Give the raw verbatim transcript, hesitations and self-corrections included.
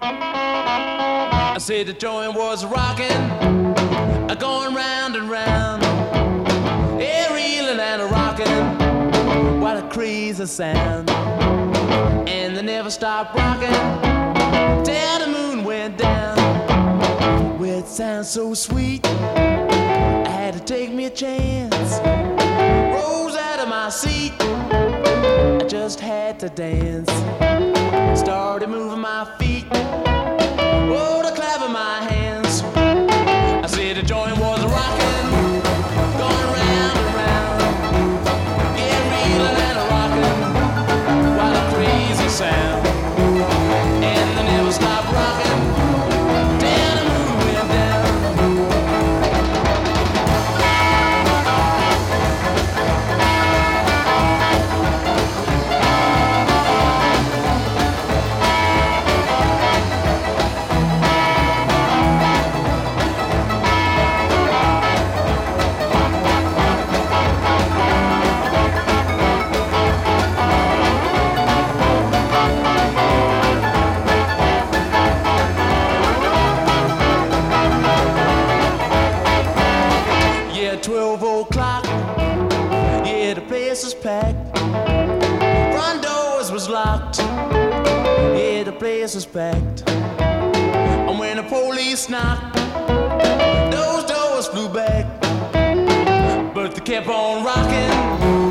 I said the joint was rocking, going round and round, yeah, reeling and a rocking, what a crazy sound. And they never stopped rocking till the moon went down. Well, it sounds so sweet, I had to take me a chance. Rose out of my seat, I just had to dance. Started moving my feet, oh, the clap of my hands. I said the joint was rocking, going round and round, yeah, reeling and rocking, what a crazy sound. And they never stopped rocking till the moon went down. twelve o'clock, yeah, the place was packed. Front doors was locked, yeah, the place was packed. And when the police knocked, those doors flew back. But they kept on rocking,